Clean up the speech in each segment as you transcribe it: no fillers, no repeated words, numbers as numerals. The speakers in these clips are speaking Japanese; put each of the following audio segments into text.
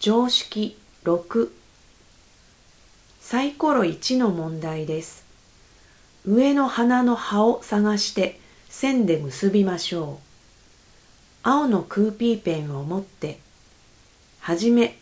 常識6、サイコロ1の問題です。上の花の葉を探して線で結びましょう。青のクーピーペンを持って、はじめ。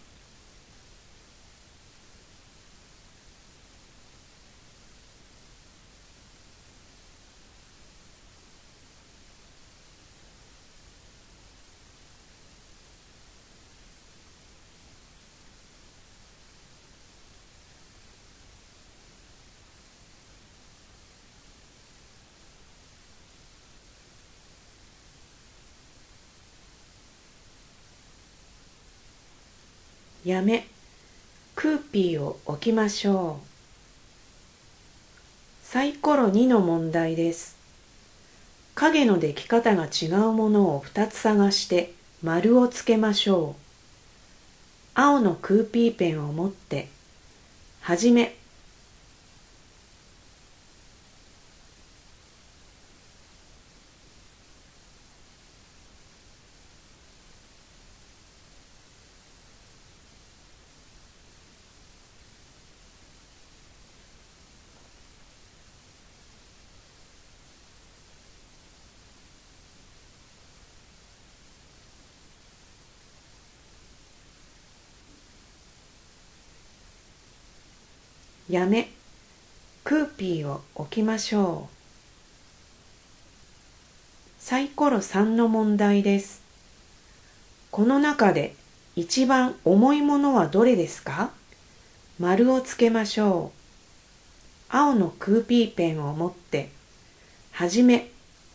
やめ、クーピーを置きましょう。サイコロ2の問題です。影のでき方が違うものを2つ探して丸をつけましょう。青のクーピーペンを持って、はじめ。やめ、クーピーを置きましょう。サイコロ3の問題です。この中で一番重いものはどれですか？丸をつけましょう。青のクーピーペンを持って、はじめ。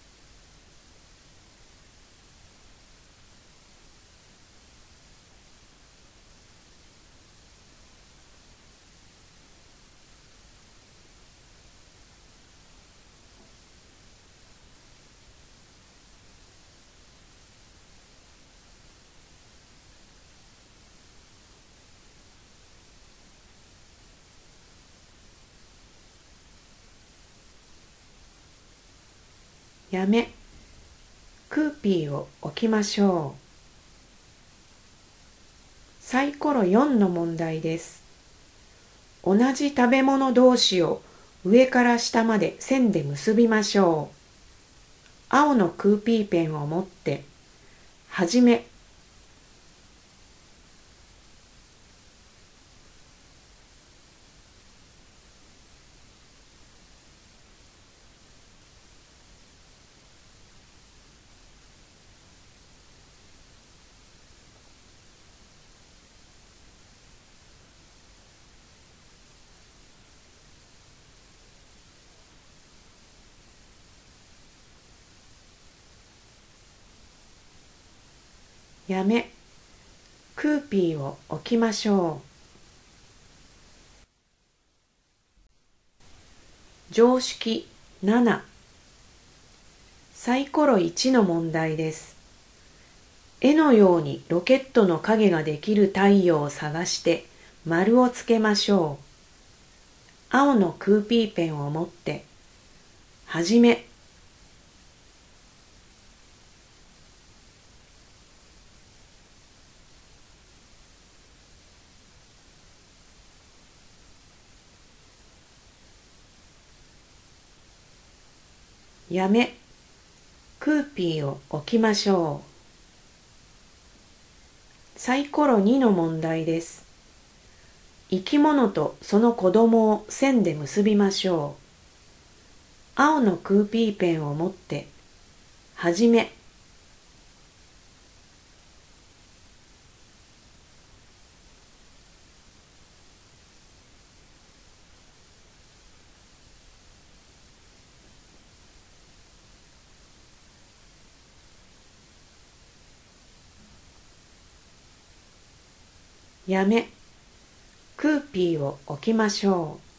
やめ、クーピーを置きましょう。サイコロ4の問題です。同じ食べ物同士を上から下まで線で結びましょう。青のクーピーペンを持って、はじめ。やめ、クーピーを置きましょう。常識7、サイコロ1の問題です。絵のようにロケットの影ができる太陽を探して丸をつけましょう。青のクーピーペンを持って、はじめ。やめ、クーピーを置きましょう。サイコロ2の問題です。生き物とその子供を線で結びましょう。青のクーピーペンを持って、はじめ。やめ、クーピーを置きましょう。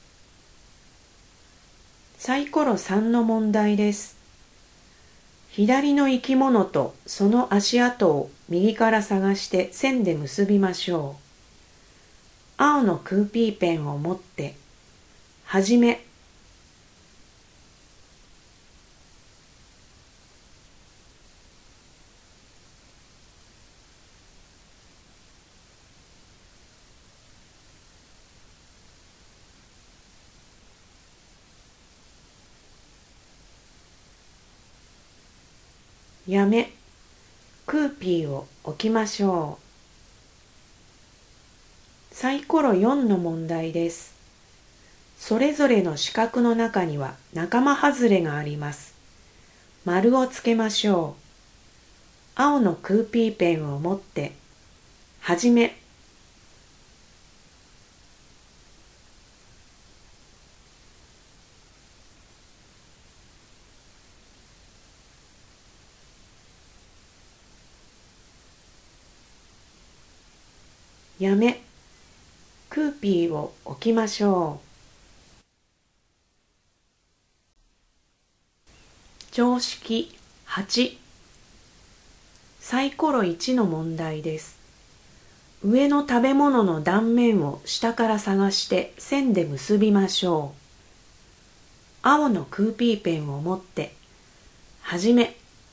サイコロ3の問題です。左の生き物とその足跡を右から探して線で結びましょう。青のクーピーペンを持って、はじめ。 やめ、クーピーを置きましょう。サイコロ4の問題です。それぞれの四角の中には仲間外れがあります。丸をつけましょう。青のクーピーペンを持って、はじめ。やめ、クーピーを置きましょう。常識8、サイコロ1の問題です。上の食べ物の断面を下から探して線で結びましょう。青のクーピーペンを持って、はじめ。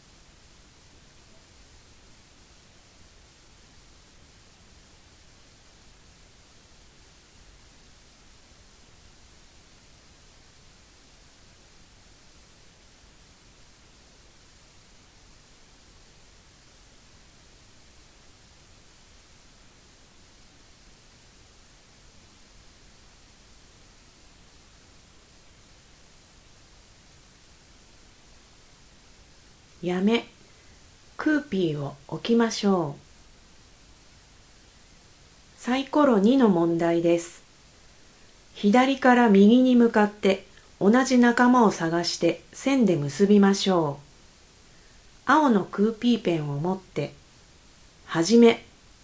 やめ、クーピーを置きましょう。サイコロ2の問題です。左から右に向かって同じ仲間を探して線で結びましょう。青のクーピーペンを持って、はじめ。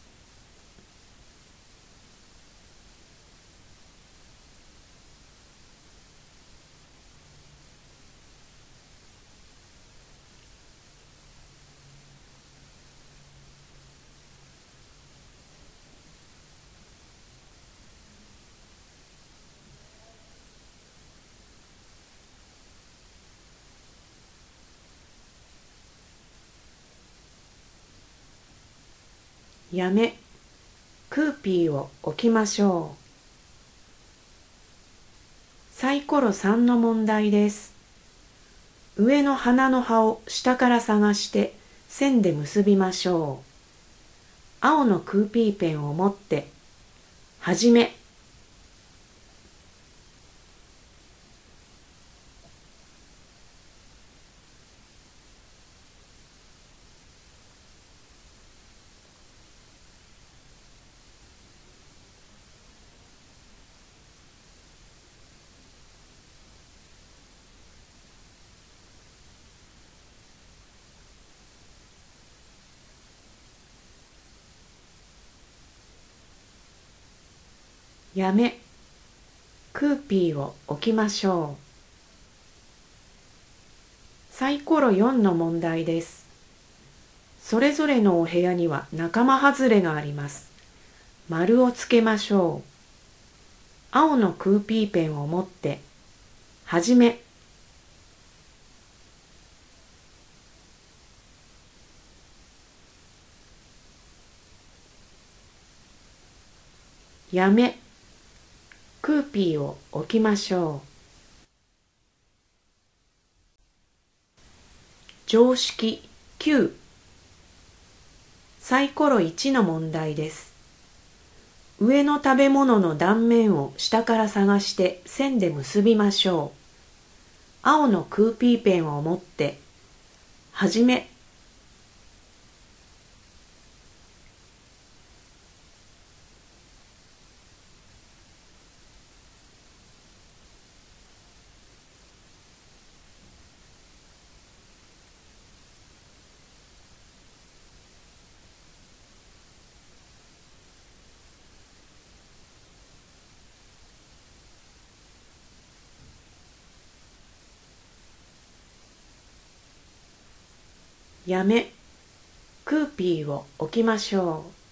やめ、クーピーを置きましょう。サイコロ3の問題です。上の花の葉を下から探して線で結びましょう。青のクーピーペンを持って、はじめ。やめ、クーピーを置きましょう。サイコロ4の問題です。それぞれのお部屋には仲間外れがあります。丸をつけましょう。青のクーピーペンを持って、はじめ。やめ、クーピーを置きましょう。常識9、サイコロ1の問題です。上の食べ物の断面を下から探して線で結びましょう。青のクーピーペンを持って、はじめ。やめ、クーピーを置きましょう。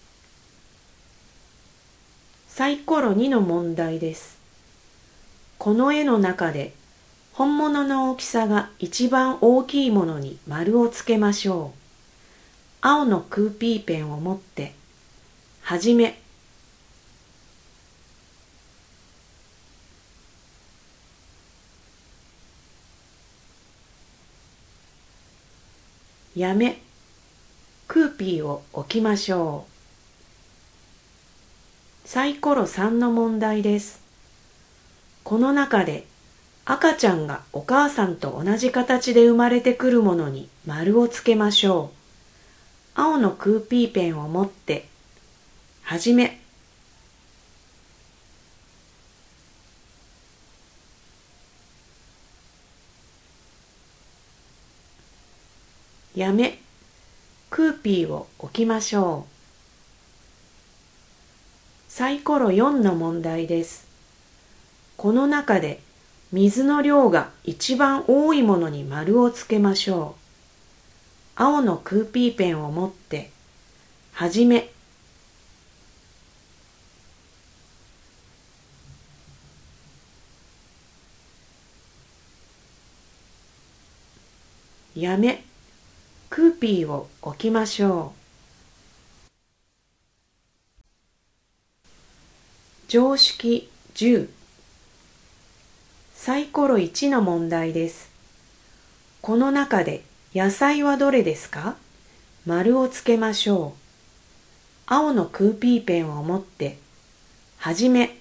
サイコロ2の問題です。この絵の中で本物の大きさが一番大きいものに丸をつけましょう。青のクーピーペンを持って、はじめ。 やめ、クーピーを置きましょう。サイコロ3の問題です。この中で赤ちゃんがお母さんと同じ形で生まれてくるものに丸をつけましょう。青のクーピーペンを持って、はじめ。やめ、クーピーを置きましょう。サイコロ4の問題です。この中で水の量が一番多いものに丸をつけましょう。青のクーピーペンを持って、はじめ。やめ、クーピーを置きましょう。常識10、サイコロ1の問題です。この中で野菜はどれですか？丸をつけましょう。青のクーピーペンを持って、はじめ。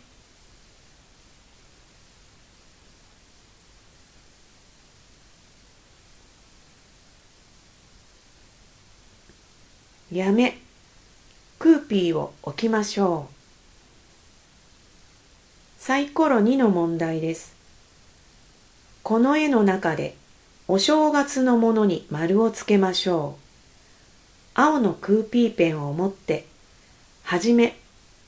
やめ、クーピーを置きましょう。サイコロ2の問題です。この絵の中でお正月のものに丸をつけましょう。青のクーピーペンを持って、はじめ。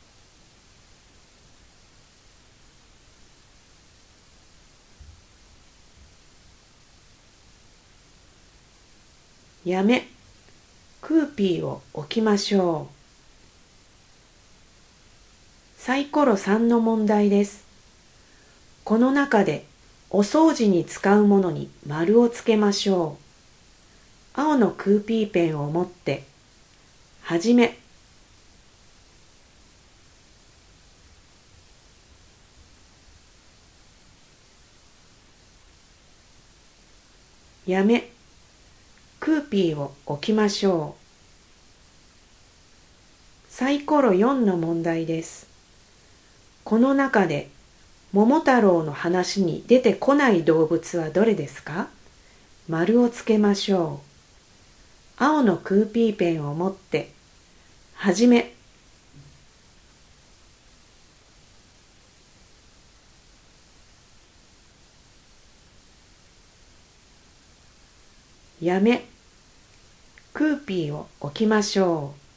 やめ、クーピーを置きましょう。サイコロ3の問題です。この中でお掃除に使うものに丸をつけましょう。青のクーピーペンを持って、はじめ。やめ、クーピーを置きましょう。サイコロ4の問題です。この中で桃太郎の話に出てこない動物はどれですか？丸をつけましょう。青のクーピーペンを持って、はじめ。やめ、クーピーを置きましょう。